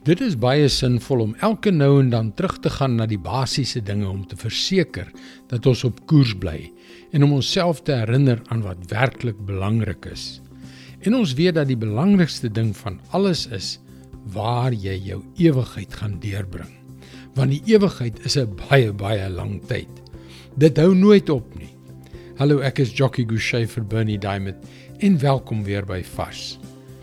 Dit is baie sinvol om elke nou en dan terug te gaan na die basiese dinge om te verseker dat ons op koers bly en om onsself te herinner aan wat werklik belangrik is. En ons weet dat die belangrikste ding van alles is waar jy jou ewigheid gaan deurbring. Want die ewigheid is 'n baie lang tyd. Dit hou nooit op nie. Hallo, ek is Jockey Gouchee vir Bernie Diamond en welkom weer by Vars.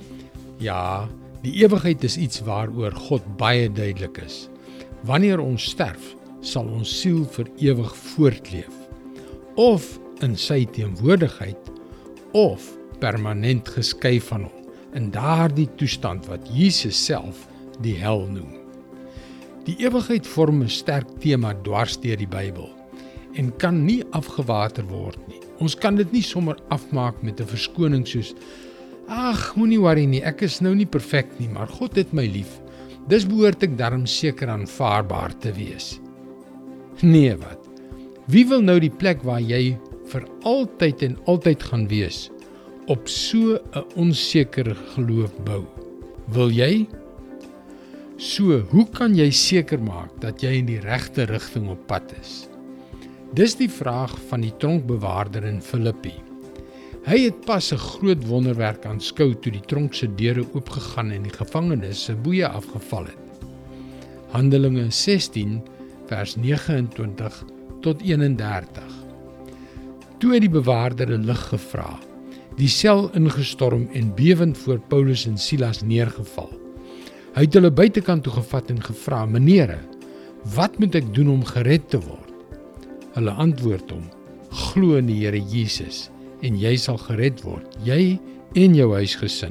Ja, die ewigheid is iets waaroor God baie duidelik is. Wanneer ons sterf, sal ons siel vir ewig voortleef. Of in sy teenwoordigheid, of permanent geskei van hom, in daardie toestand wat Jesus self die hel noem. Die ewigheid vorm 'n sterk tema dwars deur die Bybel en kan nie afgewater word nie. Ons kan dit nie sommer afmaak met 'n verskoning soos ag, moenie worry nie, ek is nou nie perfek nie, maar God het my lief. Dis behoort ek darm seker aanvaarbaar te wees. Nee, wat? Wie wil nou die plek waar jy vir altyd en altyd gaan wees, op so 'n onsekere geloof bou? Wil jy? So, hoe kan jy seker maak dat jy in die regte rigting op pad is? Dis die vraag van die tronkbewaarder in Filippi. Hy het pas 'n groot wonderwerk aanskou toe die tronk se deure oopgegaan en die gevangenes se boeye afgeval het. Handelinge 16 vers 29 tot 31. Toe het die bewaarder 'n lig gevra, die sel ingestorm en bewend voor Paulus en Silas neergeval. Hy het hulle buitekant toe gevat en gevra, "Meneere, wat moet ek doen om gered te word?" Hulle antwoord hom, "Glo in die Here Jesus en jy sal gered word, jy en jou huisgesin."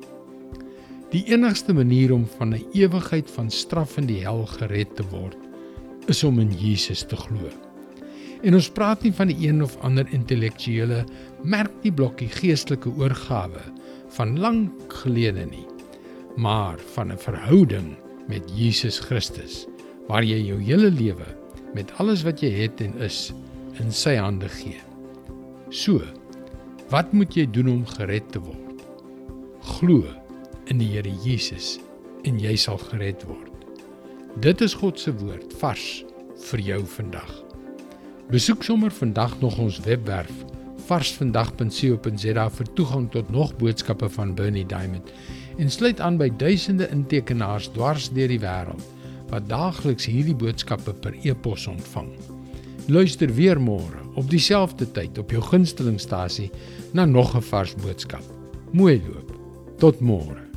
Die enigste manier om van 'n ewigheid van straf in die hel gered te word, is om in Jesus te glo. En ons praat nie van die een of ander intellektuele merknieblokkie geestelike oorgawe van lank gelede nie, maar van 'n verhouding met Jesus Christus, waar jy jou hele lewe, met alles wat jy het en is, in sy hande gee. So, wat moet jy doen om gered te word? Glo in die Here Jesus en jy sal gered word. Dit is God se woord, vars vir jou vandag. Besoek sommer vandag nog ons webwerf varsvandag.co.za vir toegang tot nog boodskappe van Bernie Diamond en sluit aan by duisende intekenaars dwars deur die wêreld wat daagliks hierdie boodskappe per e-pos ontvang. Luister weer môre op dieselfde tyd op jou gunstelingstasie na nog 'n vars boodskap. Mooi loop. Tot môre.